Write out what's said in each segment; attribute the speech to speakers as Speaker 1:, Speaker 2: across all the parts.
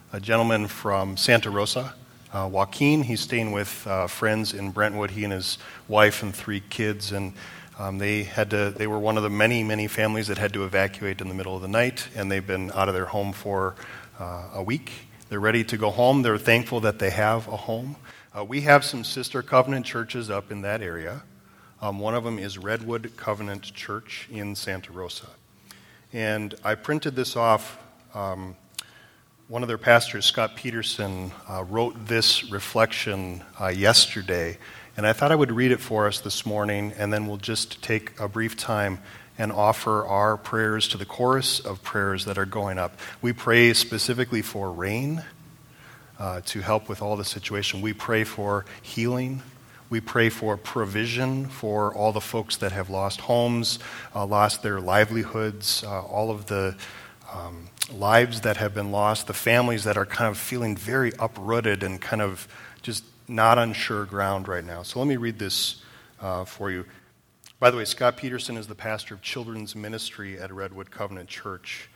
Speaker 1: a gentleman from Santa Rosa, Joaquin. He's staying with friends in Brentwood. He and his wife and 3 kids, and they were one of the many families that had to evacuate in the middle of the night, and they've been out of their home for a week. They're ready to go home. They're thankful that they have a home. We have some sister covenant churches up in that area. One of them is Redwood Covenant Church in Santa Rosa. And I printed this off. One of their pastors, Scott Peterson, wrote this reflection yesterday. And I thought I would read it for us this morning, and then we'll just take a brief time and offer our prayers to the chorus of prayers that are going up. We pray specifically for rain to help with all the situation. We pray for healing. We pray for provision for all the folks that have lost homes, lost their livelihoods, all of the lives that have been lost, the families that are kind of feeling very uprooted and kind of just not on sure ground right now. So let me read this for you. By the way, Scott Peterson is the pastor of children's ministry at Redwood Covenant Church.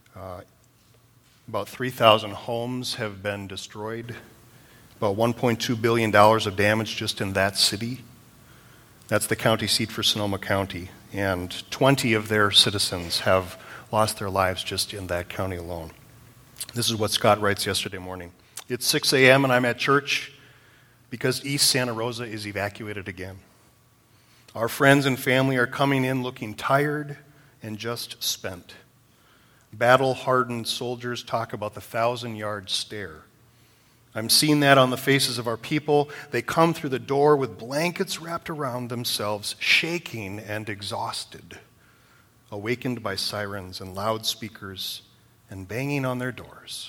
Speaker 1: About 3,000 homes have been destroyed. About $1.2 billion of damage just in that city. That's the county seat for Sonoma County. And 20 of their citizens have lost their lives just in that county alone. This is what Scott writes yesterday morning. It's 6 a.m. and I'm at church because East Santa Rosa is evacuated again. Our friends and family are coming in looking tired and just spent. Battle-hardened soldiers talk about the 1,000-yard stare. I'm seeing that on the faces of our people. They come through the door with blankets wrapped around themselves, shaking and exhausted, awakened by sirens and loudspeakers and banging on their doors.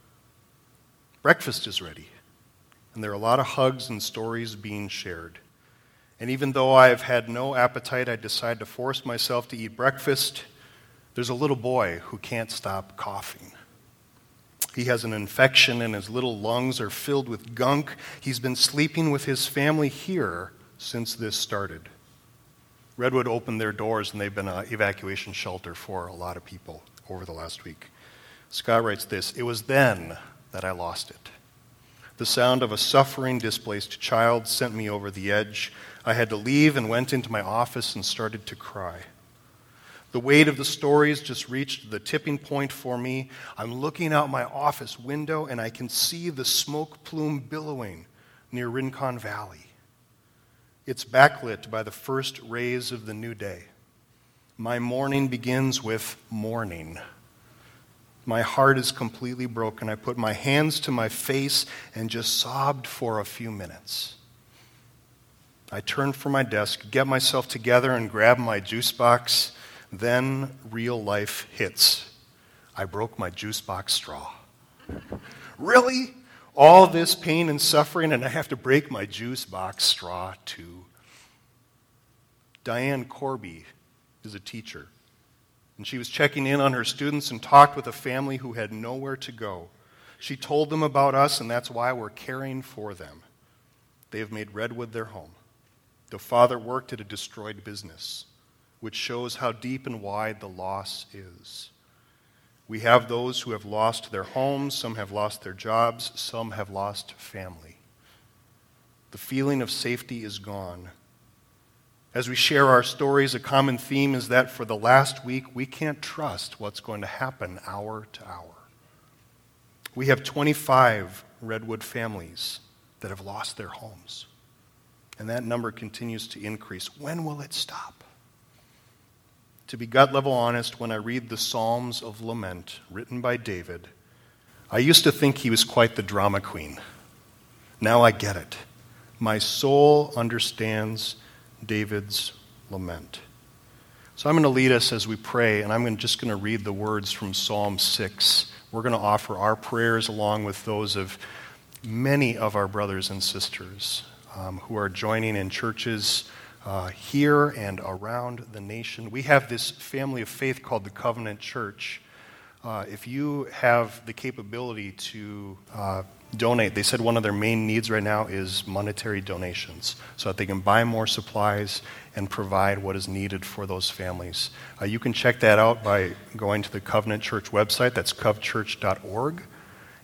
Speaker 1: Breakfast is ready, and there are a lot of hugs and stories being shared. And even though I have had no appetite, I decide to force myself to eat breakfast. There's a little boy who can't stop coughing. He has an infection and his little lungs are filled with gunk. He's been sleeping with his family here since this started. Redwood opened their doors and they've been an evacuation shelter for a lot of people over the last week. Scott writes this, "It was then that I lost it. The sound of a suffering, displaced child sent me over the edge. I had to leave and went into my office and started to cry. The weight of the stories just reached the tipping point for me. I'm looking out my office window and I can see the smoke plume billowing near Rincon Valley. It's backlit by the first rays of the new day. My morning begins with mourning. My heart is completely broken. I put my hands to my face and just sobbed for a few minutes. I turned from my desk, get myself together, and grab my juice box. Then real life hits. I broke my juice box straw. Really? All this pain and suffering, and I have to break my juice box straw too. Diane Corby is a teacher, and she was checking in on her students and talked with a family who had nowhere to go. She told them about us, and that's why we're caring for them. They have made Redwood their home. The father worked at a destroyed business, which shows how deep and wide the loss is. We have those who have lost their homes, some have lost their jobs, some have lost family. The feeling of safety is gone. As we share our stories, a common theme is that for the last week, we can't trust what's going to happen hour to hour. We have 25 Redwood families that have lost their homes, and that number continues to increase. When will it stop? To be gut-level honest, when I read the Psalms of Lament written by David, I used to think he was quite the drama queen. Now I get it. My soul understands David's lament. So I'm going to lead us as we pray, and I'm just going to read the words from Psalm 6. We're going to offer our prayers along with those of many of our brothers and sisters who are joining in churches here and around the nation. We have this family of faith called the Covenant Church. If you have the capability to donate, they said one of their main needs right now is monetary donations so that they can buy more supplies and provide what is needed for those families. You can check that out by going to the Covenant Church website. That's covchurch.org.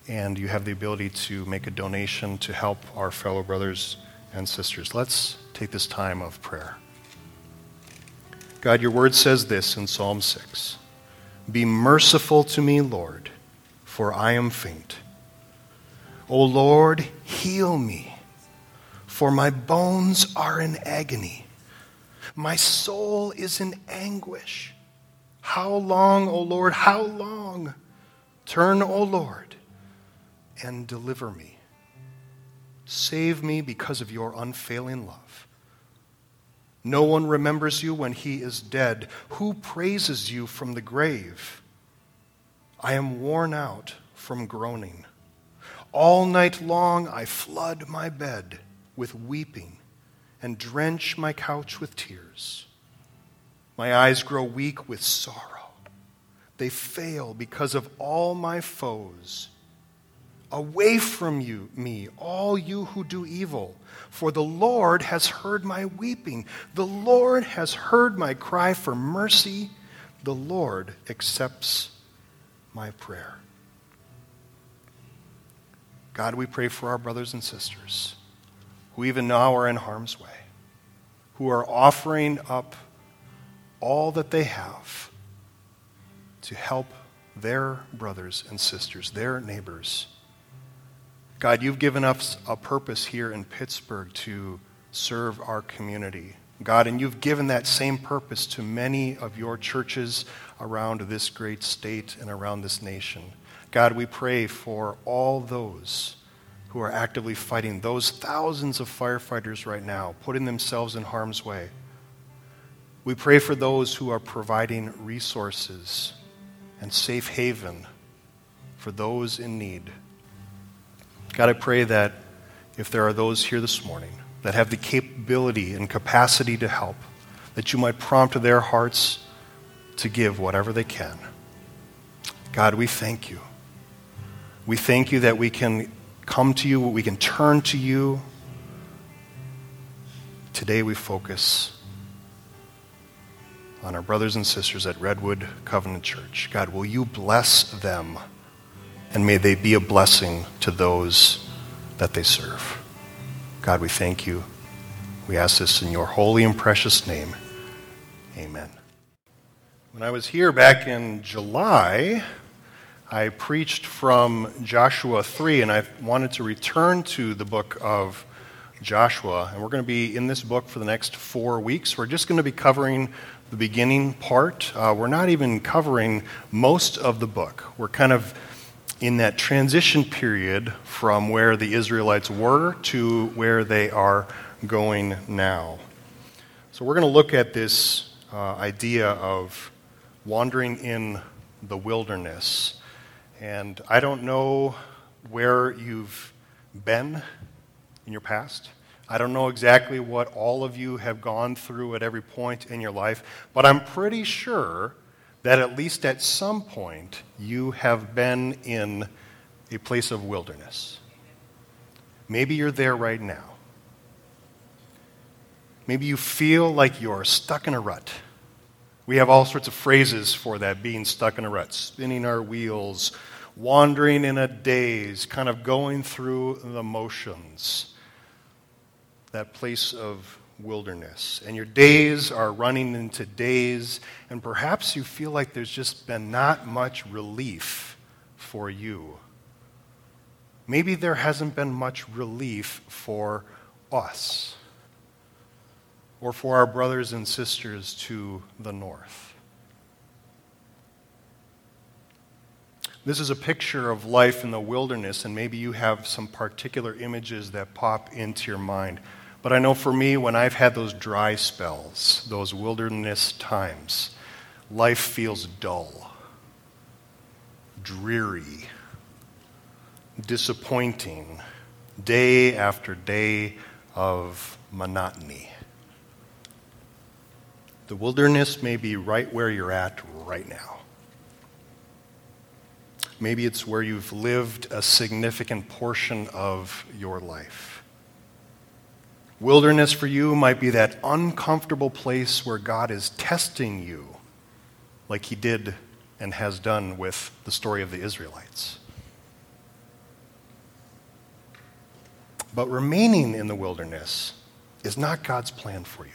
Speaker 1: and you have the ability to make a donation to help our fellow brothers and sisters. Let's take this time of prayer. God, your word says this in Psalm 6. Be merciful to me, Lord, for I am faint. O Lord, heal me, for my bones are in agony. My soul is in anguish. How long, O Lord, how long? Turn, O Lord, and deliver me. Save me because of your unfailing love. No one remembers you when he is dead. Who praises you from the grave? I am worn out from groaning. All night long I flood my bed with weeping and drench my couch with tears. My eyes grow weak with sorrow. They fail because of all my foes. Away from you, me, all you who do evil, for the Lord has heard my weeping. The Lord has heard my cry for mercy. The Lord accepts my prayer. God, we pray for our brothers and sisters who even now are in harm's way, who are offering up all that they have to help their brothers and sisters, their neighbors. God, you've given us a purpose here in Pittsburgh to serve our community. God, and you've given that same purpose to many of your churches around this great state and around this nation. God, we pray for all those who are actively fighting, those thousands of firefighters right now, putting themselves in harm's way. We pray for those who are providing resources and safe haven for those in need. God, I pray that if there are those here this morning that have the capability and capacity to help, that you might prompt their hearts to give whatever they can. God, we thank you. We thank you that we can come to you, we can turn to you. Today we focus on our brothers and sisters at Redwood Covenant Church. God, will you bless them? And may they be a blessing to those that they serve. God, we thank you. We ask this in your holy and precious name. Amen. When I was here back in July, I preached from Joshua 3, and I wanted to return to the book of Joshua. And we're going to be in this book for the next 4 weeks. We're just going to be covering the beginning part. We're not even covering most of the book. We're kind of in that transition period from where the Israelites were to where they are going now. So we're going to look at this idea of wandering in the wilderness. And I don't know where you've been in your past. I don't know exactly what all of you have gone through at every point in your life, but I'm pretty sure that at least at some point you have been in a place of wilderness. Maybe you're there right now. Maybe you feel like you're stuck in a rut. We have all sorts of phrases for that, being stuck in a rut, spinning our wheels, wandering in a daze, kind of going through the motions. That place of wilderness. And your days are running into days, and perhaps you feel like there's just been not much relief for you. Maybe there hasn't been much relief for us or for our brothers and sisters to the north. This is a picture of life in the wilderness, and maybe you have some particular images that pop into your mind. But I know for me, when I've had those dry spells, those wilderness times, life feels dull, dreary, disappointing, day after day of monotony. The wilderness may be right where you're at right now. Maybe it's where you've lived a significant portion of your life. Wilderness for you might be that uncomfortable place where God is testing you, like he did and has done with the story of the Israelites. But remaining in the wilderness is not God's plan for you.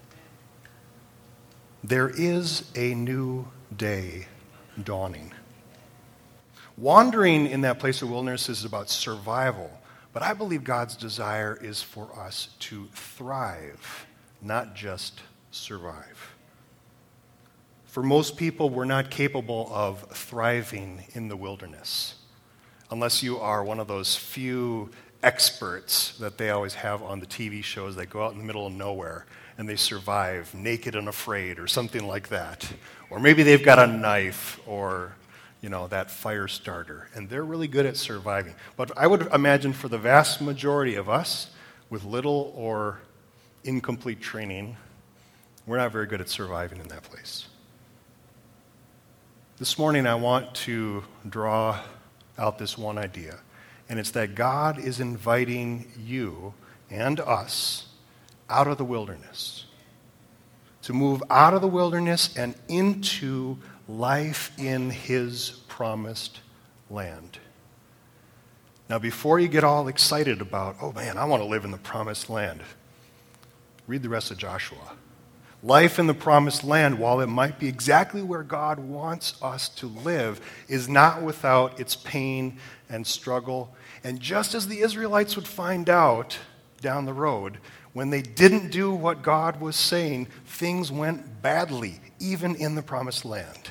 Speaker 1: There is a new day dawning. Wandering in that place of wilderness is about survival, but I believe God's desire is for us to thrive, not just survive. For most people, we're not capable of thriving in the wilderness, unless you are one of those few experts that they always have on the TV shows that go out in the middle of nowhere and they survive naked and afraid or something like that. Or maybe they've got a knife or, that fire starter, and they're really good at surviving. But I would imagine for the vast majority of us, with little or incomplete training, we're not very good at surviving in that place. This morning I want to draw out this one idea, and it's that God is inviting you and us out of the wilderness, to move out of the wilderness and into life in His promised land. Now, before you get all excited about, oh man, I want to live in the promised land, read the rest of Joshua. Life in the promised land, while it might be exactly where God wants us to live, is not without its pain and struggle. And just as the Israelites would find out down the road, when they didn't do what God was saying, things went badly, even in the promised land.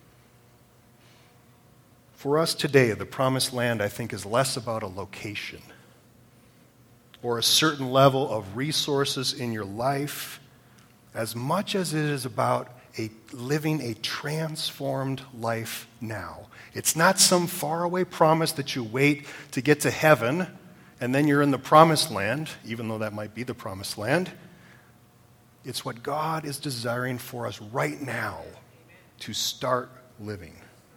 Speaker 1: For us today, the promised land, I think, is less about a location or a certain level of resources in your life, as much as it is about living a transformed life now. It's not some faraway promise that you wait to get to heaven and then you're in the promised land, even though that might be the promised land. It's what God is desiring for us right now to start living.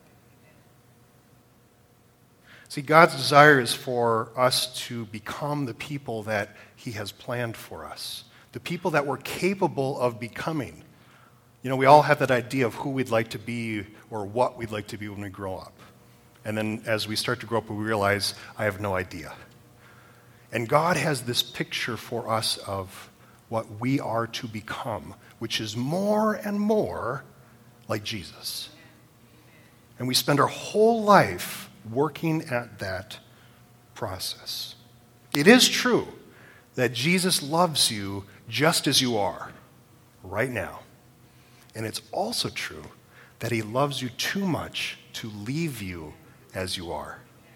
Speaker 1: See, God's desire is for us to become the people that He has planned for us, the people that we're capable of becoming. We all have that idea of who we'd like to be or what we'd like to be when we grow up. And then as we start to grow up, we realize, I have no idea. And God has this picture for us of what we are to become, which is more and more like Jesus. And we spend our whole life working at that process. It is true that Jesus loves you just as you are right now. And it's also true that He loves you too much to leave you as you are.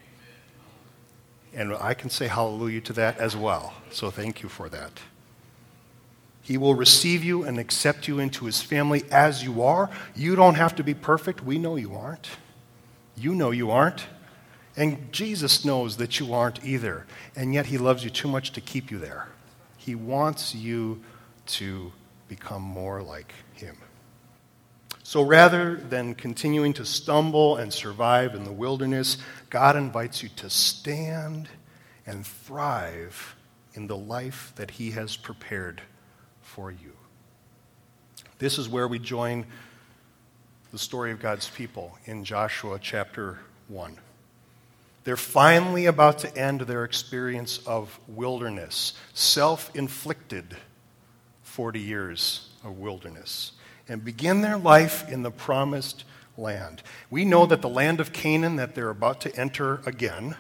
Speaker 1: And I can say hallelujah to that as well. So thank you for that. He will receive you and accept you into His family as you are. You don't have to be perfect. We know you aren't. You know you aren't. And Jesus knows that you aren't either. And yet He loves you too much to keep you there. He wants you to become more like Him. So rather than continuing to stumble and survive in the wilderness, God invites you to stand and thrive in the life that He has prepared for you. This is where we join the story of God's people in Joshua chapter 1. They're finally about to end their experience of wilderness, self-inflicted 40 years of wilderness, and begin their life in the promised land. We know that the land of Canaan that they're about to enter again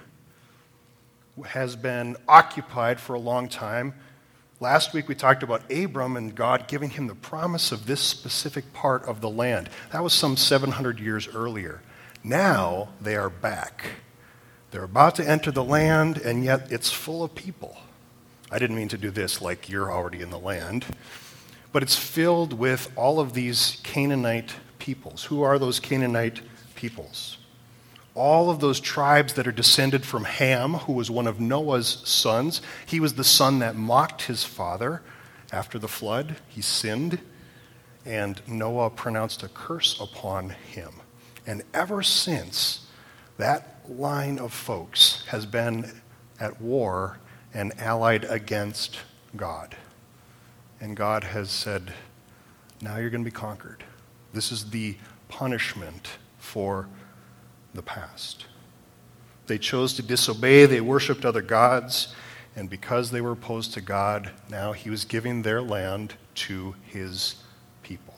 Speaker 1: has been occupied for a long time. Last week we talked about Abram and God giving him the promise of this specific part of the land. That was some 700 years earlier. Now they are back. They're about to enter the land, and yet it's full of people. I didn't mean to do this like you're already in the land. But it's filled with all of these Canaanite peoples. Who are those Canaanite peoples? All of those tribes that are descended from Ham, who was one of Noah's sons. He was the son that mocked his father after the flood. He sinned, and Noah pronounced a curse upon him. And ever since, that line of folks has been at war and allied against God. And God has said, now you're going to be conquered. This is the punishment for the past. They chose to disobey. They worshiped other gods. And because they were opposed to God, now he was giving their land to his people.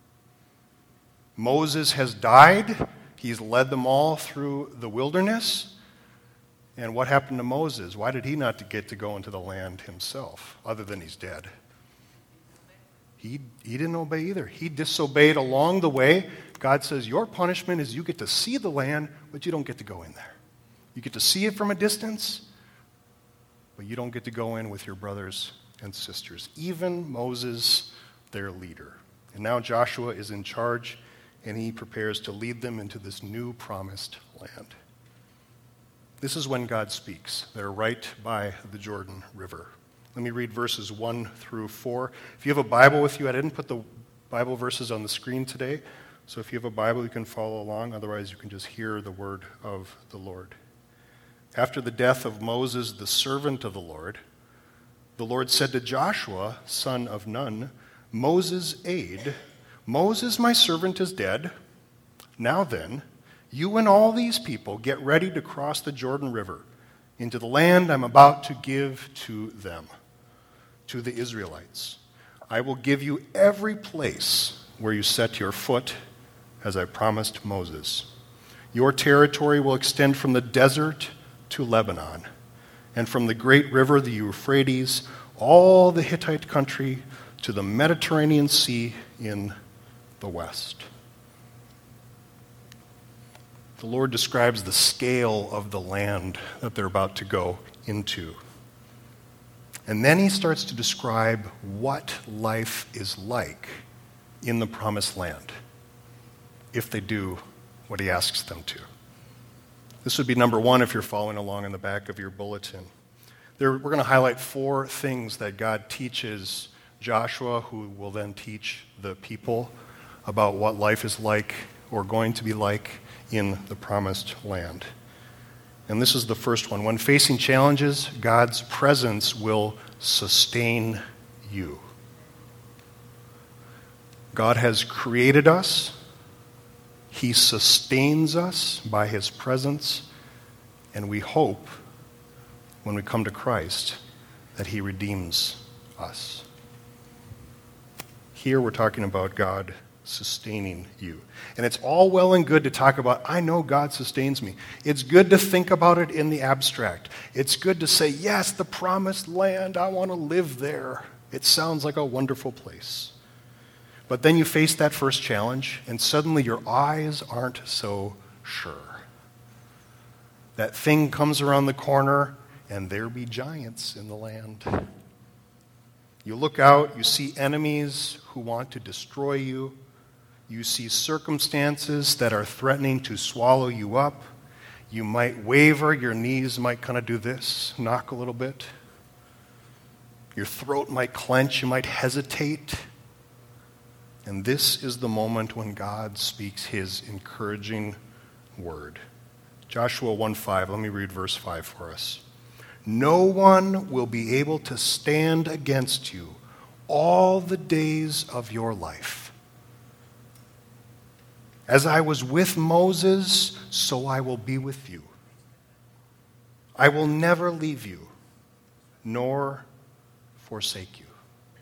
Speaker 1: Moses has died. He's led them all through the wilderness. And what happened to Moses? Why did he not get to go into the land himself, other than he's dead? He didn't obey either. He disobeyed along the way. God says, your punishment is you get to see the land, but you don't get to go in there. You get to see it from a distance, but you don't get to go in with your brothers and sisters. Even Moses, their leader. And now Joshua is in charge, and he prepares to lead them into this new promised land. This is when God speaks. They're right by the Jordan River. Let me read verses 1 through 4. If you have a Bible with you, I didn't put the Bible verses on the screen today, so if you have a Bible, you can follow along. Otherwise, you can just hear the word of the Lord. After the death of Moses, the servant of the Lord said to Joshua, son of Nun, Moses' aide, Moses, my servant, is dead. Now then, you and all these people get ready to cross the Jordan River into the land I'm about to give to them, to the Israelites. I will give you every place where you set your foot, as I promised Moses. Your territory will extend from the desert to Lebanon, and from the great river, the Euphrates, all the Hittite country, to the Mediterranean Sea in the west. The Lord describes the scale of the land that they're about to go into. And then he starts to describe what life is like in the promised land if they do what he asks them to. This would be number one if you're following along in the back of your bulletin. We're going to highlight 4 things that God teaches Joshua, who will then teach the people about what life is like or going to be like in the promised land. And this is the first one. When facing challenges, God's presence will sustain you. God has created us. He sustains us by his presence, and we hope when we come to Christ that he redeems us. Here we're talking about God sustaining you. And it's all well and good to talk about, I know God sustains me. It's good to think about it in the abstract. It's good to say, yes, the promised land, I want to live there. It sounds like a wonderful place. But then you face that first challenge, and suddenly your eyes aren't so sure. That thing comes around the corner, and there be giants in the land. You look out, you see enemies who want to destroy you. You see circumstances that are threatening to swallow you up. You might waver, your knees might kind of do this, knock a little bit. Your throat might clench, you might hesitate. And this is the moment when God speaks his encouraging word. Joshua 1:5, let me read verse 5 for us. No one will be able to stand against you all the days of your life. As I was with Moses, so I will be with you. I will never leave you, nor forsake you.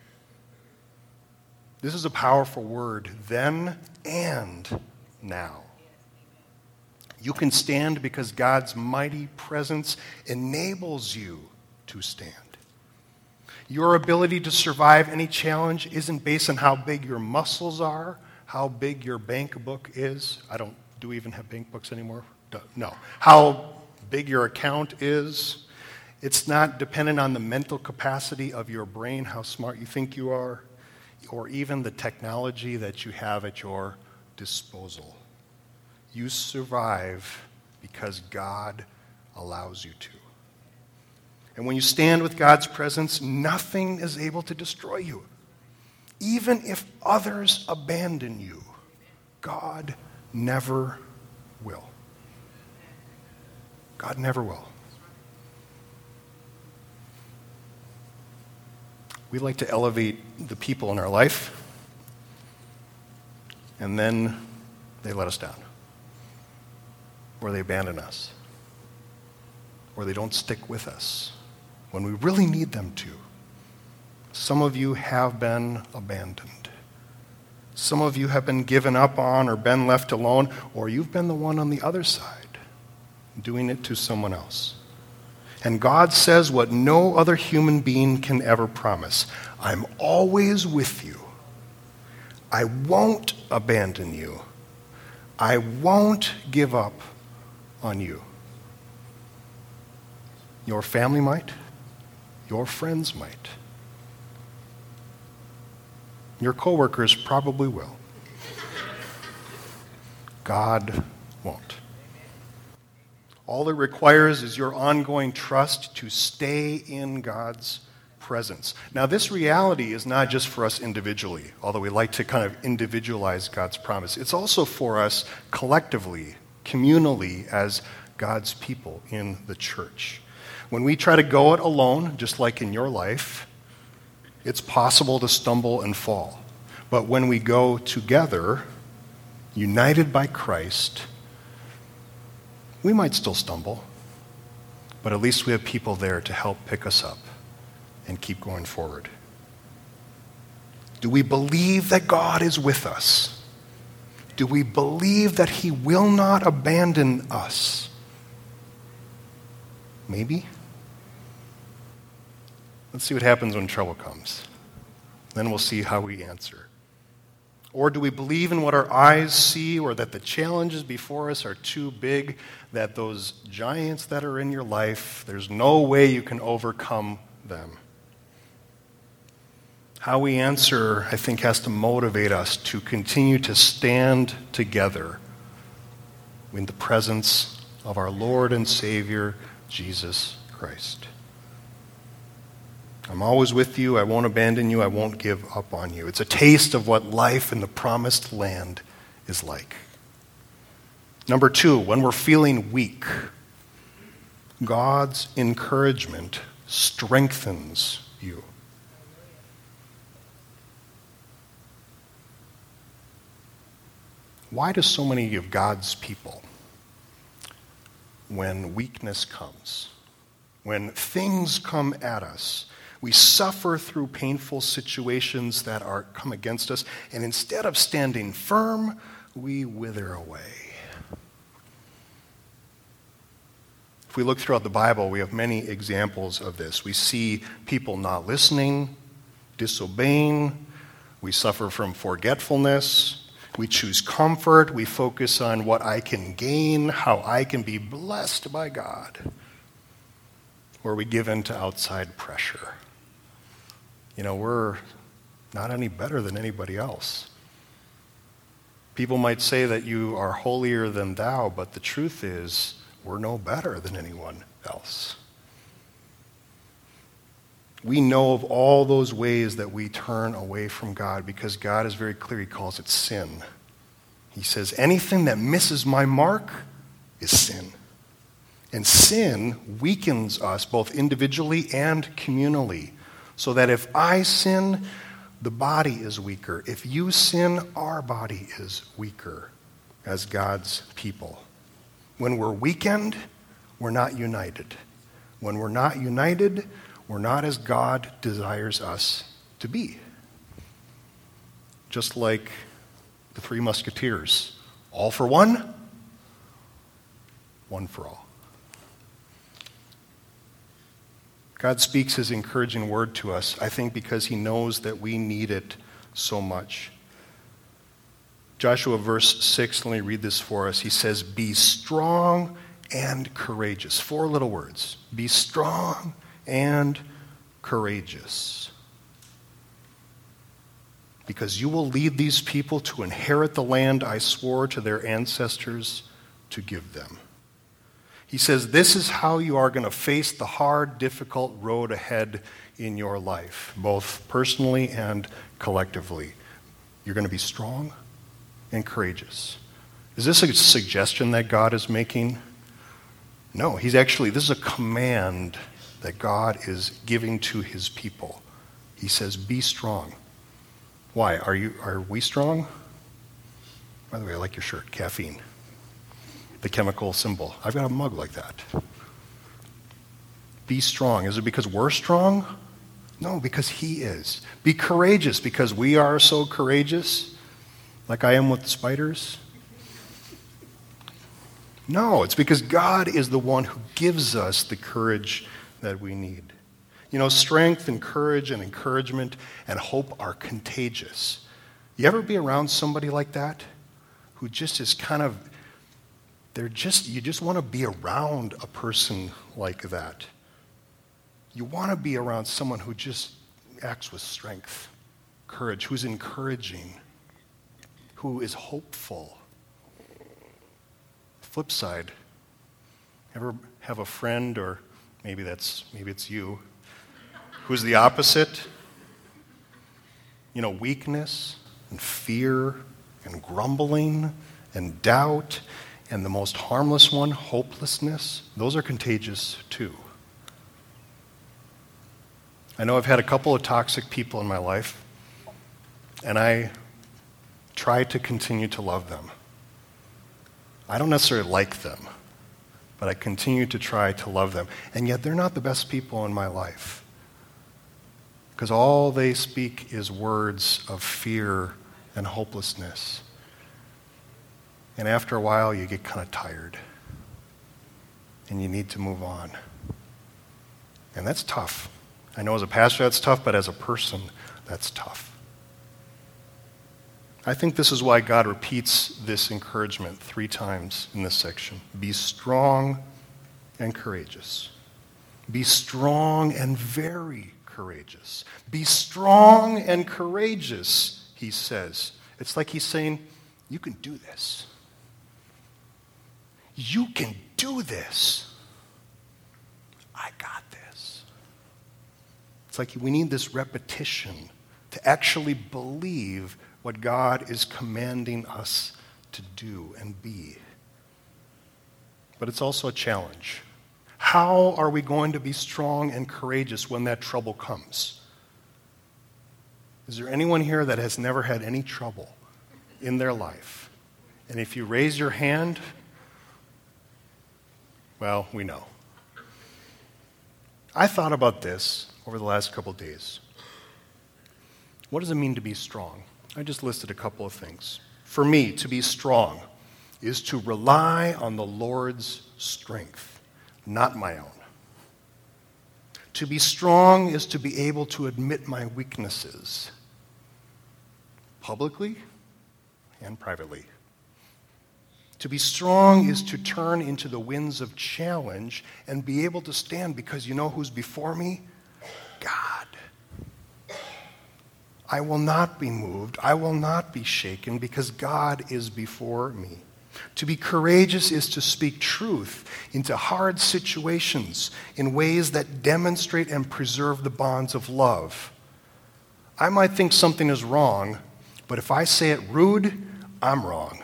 Speaker 1: This is a powerful word, then and now. You can stand because God's mighty presence enables you to stand. Your ability to survive any challenge isn't based on how big your muscles are, how big your bank book is. Do we even have bank books anymore? No. How big your account is. It's not dependent on the mental capacity of your brain, how smart you think you are, or even the technology that you have at your disposal. You survive because God allows you to. And when you stand with God's presence, nothing is able to destroy you. Even if others abandon you, God never will. God never will. We like to elevate the people in our life, and then they let us down, or they abandon us, or they don't stick with us when we really need them to. Some of you have been abandoned. Some of you have been given up on or been left alone, or you've been the one on the other side, doing it to someone else. And God says what no other human being can ever promise. I'm always with you. I won't abandon you. I won't give up on you. Your family might. Your friends might. Your coworkers probably will. God won't. All it requires is your ongoing trust to stay in God's presence. Now, this reality is not just for us individually, although we like to kind of individualize God's promise. It's also for us collectively, communally, as God's people in the church. When we try to go it alone, just like in your life, it's possible to stumble and fall. But when we go together, united by Christ, we might still stumble, but at least we have people there to help pick us up and keep going forward. Do we believe that God is with us? Do we believe that He will not abandon us? Maybe. Let's see what happens when trouble comes. Then we'll see how we answer. Or do we believe in what our eyes see, or that the challenges before us are too big, that those giants that are in your life, there's no way you can overcome them? How we answer, I think, has to motivate us to continue to stand together in the presence of our Lord and Savior, Jesus Christ. I'm always with you. I won't abandon you. I won't give up on you. It's a taste of what life in the promised land is like. Number 2, when we're feeling weak, God's encouragement strengthens you. Why do so many of God's people, when weakness comes, when things come at us, we suffer through painful situations that come against us, and instead of standing firm, we wither away? If we look throughout the Bible, we have many examples of this. We see people not listening, disobeying. We suffer from forgetfulness. We choose comfort. We focus on what I can gain, how I can be blessed by God. Or we give in to outside pressure. We're not any better than anybody else. People might say that you are holier than thou, but the truth is, we're no better than anyone else. We know of all those ways that we turn away from God because God is very clear. He calls it sin. He says, anything that misses my mark is sin. And sin weakens us both individually and communally. So that if I sin, the body is weaker. If you sin, our body is weaker as God's people. When we're weakened, we're not united. When we're not united, we're not as God desires us to be. Just like the 3 Musketeers. All for one, one for all. God speaks His encouraging word to us, I think, because He knows that we need it so much. Joshua verse 6, let me read this for us. He says, be strong and courageous. 4 little words. Be strong and courageous. Because you will lead these people to inherit the land I swore to their ancestors to give them. He says, this is how you are going to face the hard, difficult road ahead in your life, both personally and collectively. You're going to be strong and courageous. Is this a suggestion that God is making? No, this is a command that God is giving to His people. He says, be strong. Why? Are we strong? By the way, I like your shirt, caffeine. The chemical symbol. I've got a mug like that. Be strong. Is it because we're strong? No, because he is. Be courageous because we are so courageous, like I am with the spiders. No, it's because God is the one who gives us the courage that we need. You know, strength and courage and encouragement and hope are contagious. You ever be around somebody like that who just is kind of, you just want to be around a person like that. You want to be around someone who just acts with strength, courage, who's encouraging, who is hopeful. Flip side, ever have a friend, or maybe it's you, who's the opposite? You know, weakness and fear and grumbling and doubt, and the most harmless one, hopelessness. Those are contagious too. I know I've had a couple of toxic people in my life, and I try to continue to love them. I don't necessarily like them, but I continue to try to love them. And yet they're not the best people in my life, because all they speak is words of fear and hopelessness. And after a while, you get kind of tired, and you need to move on. And that's tough. I know as a pastor that's tough, but as a person, that's tough. I think this is why God repeats this encouragement 3 times in this section. Be strong and courageous. Be strong and very courageous. Be strong and courageous, he says. It's like he's saying, you can do this. You can do this. I got this. It's like we need this repetition to actually believe what God is commanding us to do and be. But it's also a challenge. How are we going to be strong and courageous when that trouble comes? Is there anyone here that has never had any trouble in their life? And if you raise your hand, well, we know. I thought about this over the last couple of days. What does it mean to be strong? I just listed a couple of things. For me, to be strong is to rely on the Lord's strength, not my own. To be strong is to be able to admit my weaknesses, publicly and privately. To be strong is to turn into the winds of challenge and be able to stand because you know who's before me? God. I will not be moved. I will not be shaken because God is before me. To be courageous is to speak truth into hard situations in ways that demonstrate and preserve the bonds of love. I might think something is wrong, but if I say it rude, I'm wrong.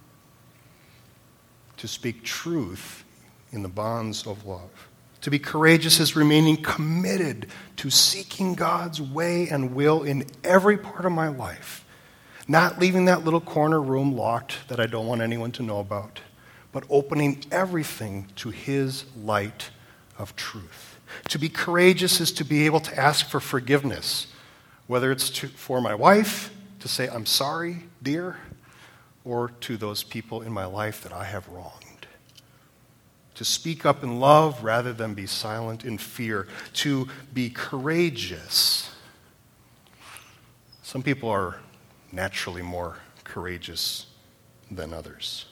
Speaker 1: To speak truth in the bonds of love. To be courageous is remaining committed to seeking God's way and will in every part of my life. Not leaving that little corner room locked that I don't want anyone to know about, but opening everything to his light of truth. To be courageous is to be able to ask for forgiveness, whether it's for my wife, to say, I'm sorry, dear, or to those people in my life that I have wronged. To speak up in love rather than be silent in fear. To be courageous. Some people are naturally more courageous than others.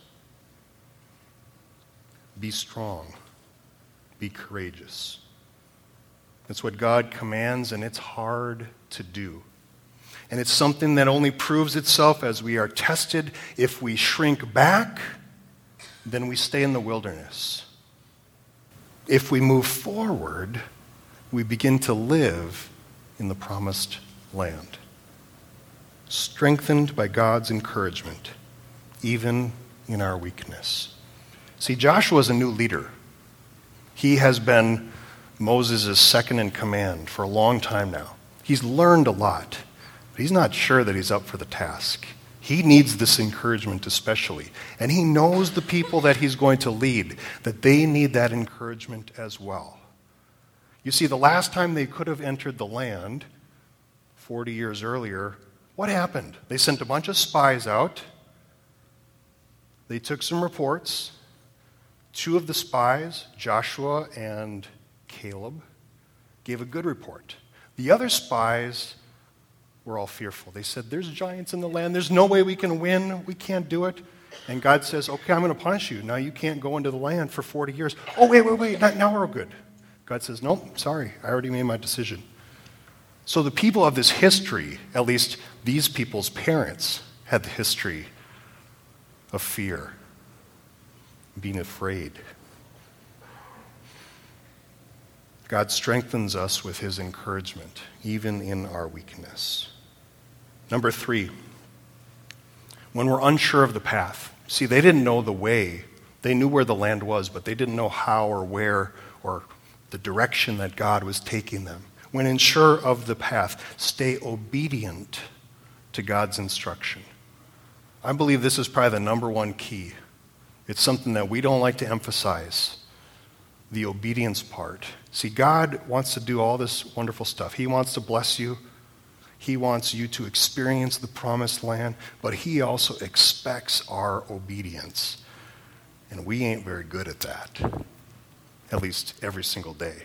Speaker 1: Be strong. Be courageous. That's what God commands, and it's hard to do. And it's something that only proves itself as we are tested. If we shrink back, then we stay in the wilderness. If we move forward, we begin to live in the promised land. Strengthened by God's encouragement, even in our weakness. See, Joshua is a new leader. He has been Moses' second in command for a long time now. He's learned a lot, but he's not sure that he's up for the task. He needs this encouragement especially. And he knows the people that he's going to lead, that they need that encouragement as well. You see, the last time they could have entered the land, 40 years earlier, what happened? They sent a bunch of spies out. They took some reports. 2 of the spies, Joshua and Caleb, gave a good report. The other spies were all fearful. They said, there's giants in the land. There's no way we can win. We can't do it. And God says, okay, I'm going to punish you. Now you can't go into the land for 40 years. Oh, wait. Now we're all good. God says, nope, sorry. I already made my decision. So the people of this history, at least these people's parents, had the history of fear, being afraid. God strengthens us with his encouragement, even in our weakness. Number 3, when we're unsure of the path. See, they didn't know the way. They knew where the land was, but they didn't know how or where or the direction that God was taking them. When unsure of the path, stay obedient to God's instruction. I believe this is probably the number 1 key. It's something that we don't like to emphasize, the obedience part. See, God wants to do all this wonderful stuff. He wants to bless you. He wants you to experience the promised land, but he also expects our obedience. And we ain't very good at that, at least every single day.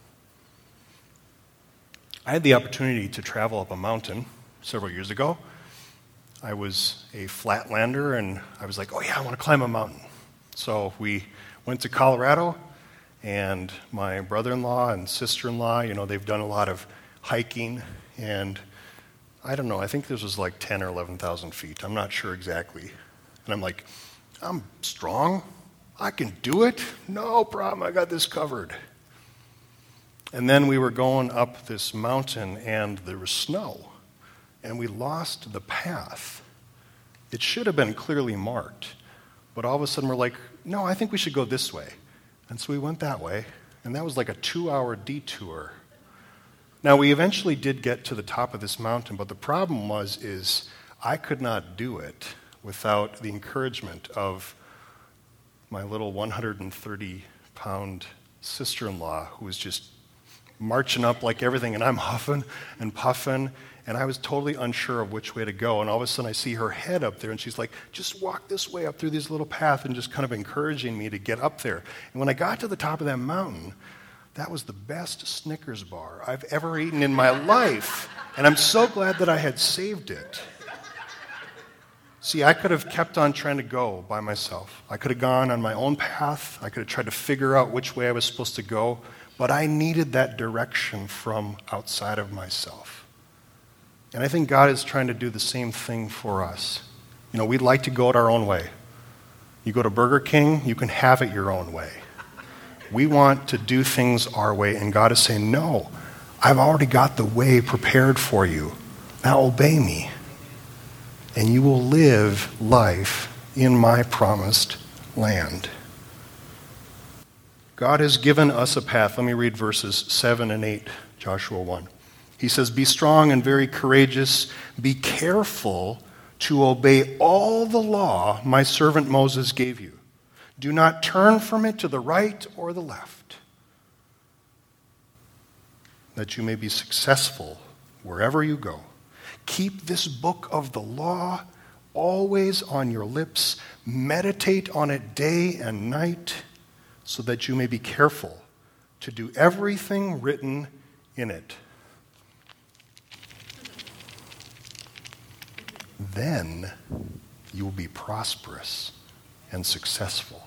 Speaker 1: I had the opportunity to travel up a mountain several years ago. I was a flatlander, and I was like, oh yeah, I want to climb a mountain. So we went to Colorado, and my brother-in-law and sister-in-law, they've done a lot of hiking, and I don't know, I think this was like 10 or 11,000 feet. I'm not sure exactly. And I'm like, I'm strong. I can do it. No problem. I got this covered. And then we were going up this mountain, and there was snow, and we lost the path. It should have been clearly marked, but all of a sudden we're like, no, I think we should go this way. And so we went that way, and that was like a 2-hour detour. Now, we eventually did get to the top of this mountain, but the problem is I could not do it without the encouragement of my little 130-pound sister-in-law, who was just marching up like everything, and I'm huffing and puffing, and I was totally unsure of which way to go. And all of a sudden I see her head up there, and she's like, just walk this way up through this little path, and just kind of encouraging me to get up there. And when I got to the top of that mountain, that was the best Snickers bar I've ever eaten in my life. And I'm so glad that I had saved it. See, I could have kept on trying to go by myself. I could have gone on my own path. I could have tried to figure out which way I was supposed to go. But I needed that direction from outside of myself. And I think God is trying to do the same thing for us. We'd like to go it our own way. You go to Burger King, you can have it your own way. We want to do things our way, and God is saying, no, I've already got the way prepared for you. Now obey me, and you will live life in my promised land. God has given us a path. Let me read verses 7 and 8, Joshua 1. He says, be strong and very courageous. Be careful to obey all the law my servant Moses gave you. Do not turn from it to the right or the left, that you may be successful wherever you go. Keep this book of the law always on your lips. Meditate on it day and night, so that you may be careful to do everything written in it. Then you will be prosperous and successful.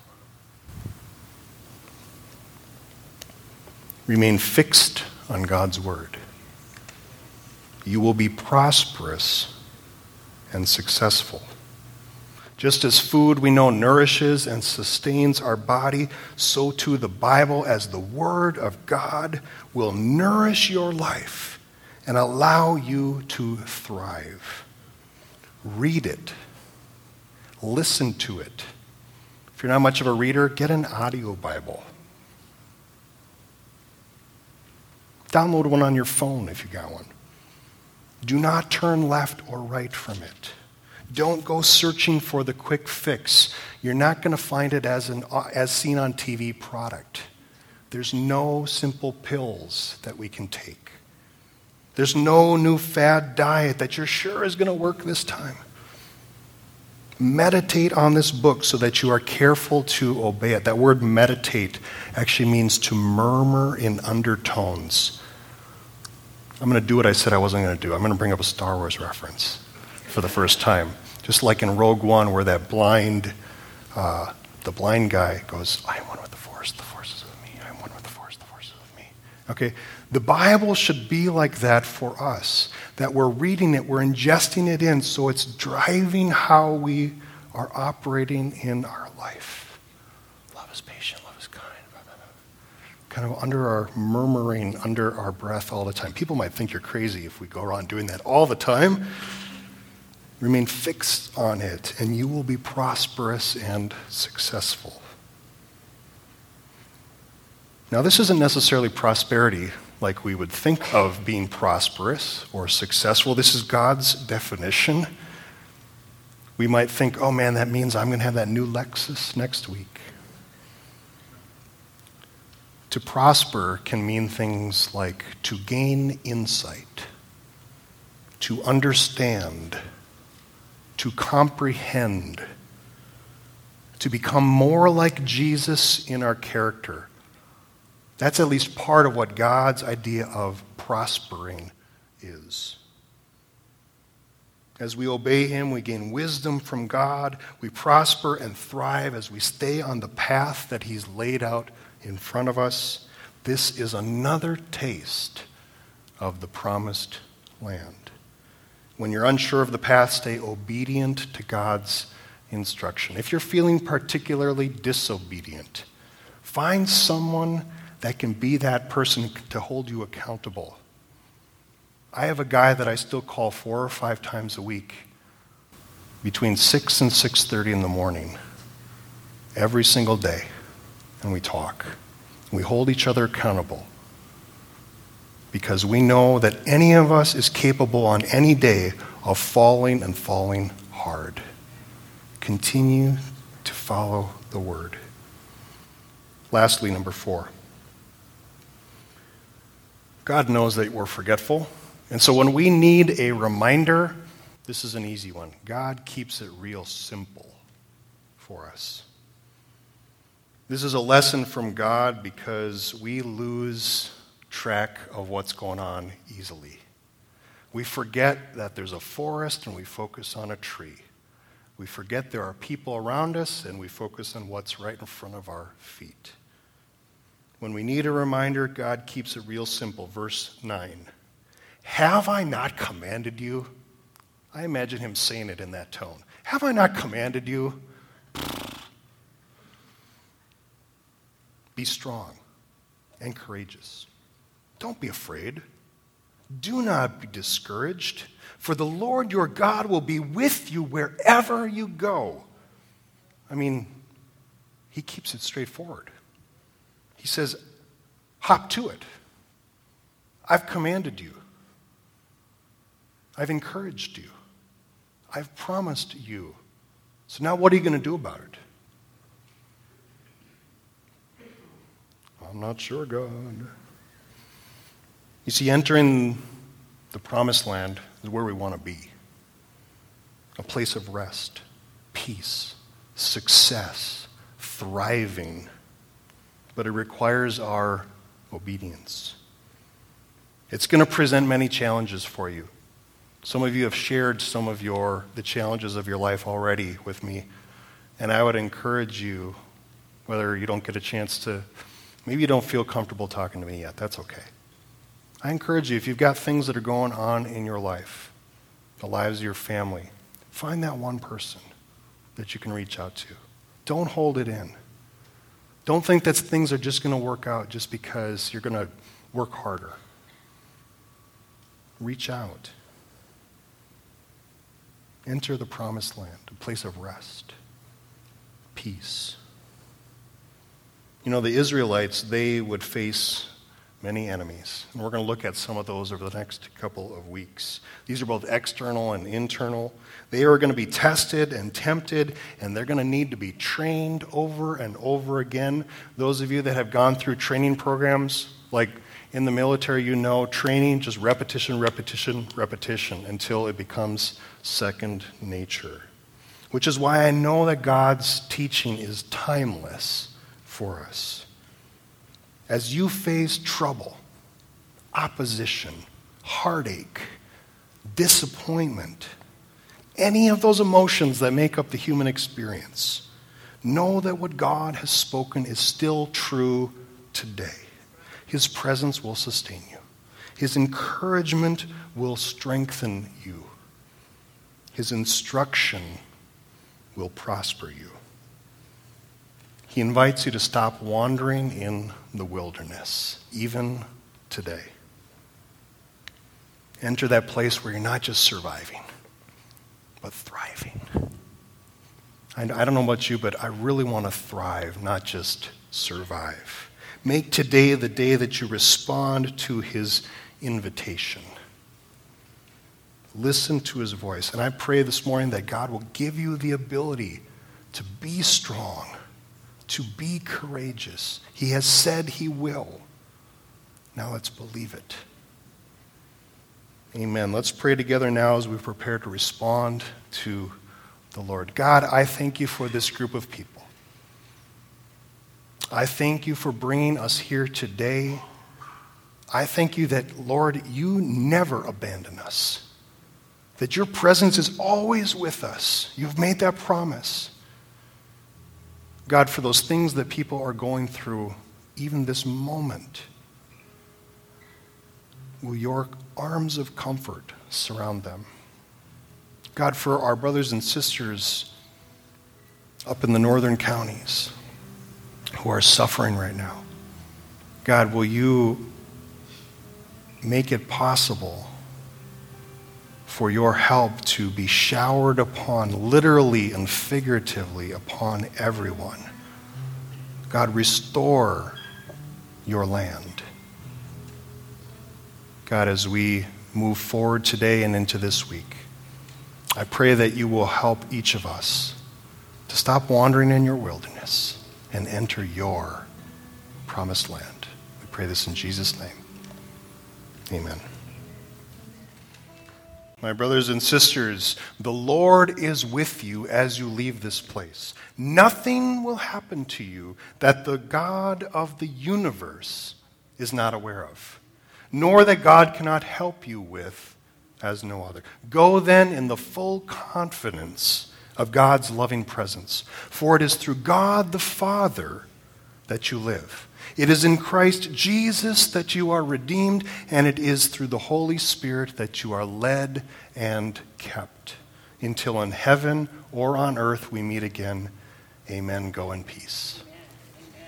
Speaker 1: Remain fixed on God's word. You will be prosperous and successful. Just as food we know nourishes and sustains our body, so too the Bible, as the Word of God, will nourish your life and allow you to thrive. Read it. Listen to it. If you're not much of a reader, get an audio Bible. Download one on your phone if you got one. Do not turn left or right from it. Don't go searching for the quick fix. You're not going to find it as seen on TV product. There's no simple pills that we can take. There's no new fad diet that you're sure is going to work this time. Meditate on this book so that you are careful to obey it. That word meditate actually means to murmur in undertones. I'm going to do what I said I wasn't going to do. I'm going to bring up a Star Wars reference for the first time. Just like in Rogue One where that the blind guy goes, I am one with the Force is with me. I am one with the Force is with me. Okay? The Bible should be like that for us, that we're reading it, we're ingesting it in, so it's driving how we are operating in our life. Love is patient, love is kind. Kind of under our murmuring, under our breath all the time. People might think you're crazy if we go around doing that all the time. Remain fixed on it, and you will be prosperous and successful. Now, this isn't necessarily prosperity like we would think of being prosperous or successful. This is God's definition. We might think, oh man, that means I'm going to have that new Lexus next week. To prosper can mean things like to gain insight, to understand, to comprehend, to become more like Jesus in our character. That's at least part of what God's idea of prospering is. As we obey Him, we gain wisdom from God. We prosper and thrive as we stay on the path that He's laid out in front of us. This is another taste of the promised land. When you're unsure of the path, stay obedient to God's instruction. If you're feeling particularly disobedient, find someone that can be that person to hold you accountable. I have a guy that I still call 4 or 5 times a week between 6 and 6:30 in the morning every single day, and we talk. We hold each other accountable because we know that any of us is capable on any day of falling and falling hard. Continue to follow the Word. Lastly, number 4. God knows that we're forgetful. And so when we need a reminder, this is an easy one. God keeps it real simple for us. This is a lesson from God because we lose track of what's going on easily. We forget that there's a forest and we focus on a tree. We forget there are people around us and we focus on what's right in front of our feet. When we need a reminder, God keeps it real simple. Verse 9. Have I not commanded you? I imagine him saying it in that tone. Have I not commanded you? Be strong and courageous. Don't be afraid. Do not be discouraged, for the Lord your God will be with you wherever you go. I mean, he keeps it straightforward. He says, hop to it. I've commanded you. I've encouraged you. I've promised you. So now what are you going to do about it? I'm not sure, God. You see, entering the promised land is where we want to be. A place of rest, peace, success, thriving. But it requires our obedience. It's going to present many challenges for you. Some of you have shared some of the challenges of your life already with me, and I would encourage you, whether you don't get a chance to, maybe you don't feel comfortable talking to me yet, that's okay. I encourage you, if you've got things that are going on in your life, the lives of your family, find that one person that you can reach out to. Don't hold it in. Don't think that things are just going to work out just because you're going to work harder. Reach out. Enter the promised land, a place of rest, peace. You know, the Israelites, they would face many enemies. And we're going to look at some of those over the next couple of weeks. These are both external and internal. They are going to be tested and tempted, and they're going to need to be trained over and over again. Those of you that have gone through training programs, like in the military, you know training, just repetition, repetition, repetition, until it becomes second nature. Which is why I know that God's teaching is timeless for us. As you face trouble, opposition, heartache, disappointment, any of those emotions that make up the human experience, know that what God has spoken is still true today. His presence will sustain you. His encouragement will strengthen you. His instruction will prosper you. He invites you to stop wandering in the wilderness, even today. Enter that place where you're not just surviving, but thriving. I don't know about you, but I really want to thrive, not just survive. Make today the day that you respond to his invitation. Listen to his voice. And I pray this morning that God will give you the ability to be strong, to be courageous. He has said he will. Now let's believe it. Amen. Let's pray together now as we prepare to respond to the Lord. God, I thank you for this group of people. I thank you for bringing us here today. I thank you that, Lord, you never abandon us, that your presence is always with us. You've made that promise. God, for those things that people are going through, even this moment, will your arms of comfort surround them? God, for our brothers and sisters up in the northern counties who are suffering right now, God, will you make it possible for your help to be showered upon, literally and figuratively, upon everyone. God, restore your land. God, as we move forward today and into this week, I pray that you will help each of us to stop wandering in your wilderness and enter your promised land. We pray this in Jesus' name. Amen. My brothers and sisters, the Lord is with you as you leave this place. Nothing will happen to you that the God of the universe is not aware of, nor that God cannot help you with as no other. Go then in the full confidence of God's loving presence, for it is through God the Father that you live. It is in Christ Jesus that you are redeemed, and it is through the Holy Spirit that you are led and kept, until in heaven or on earth we meet again. Amen. Go in peace.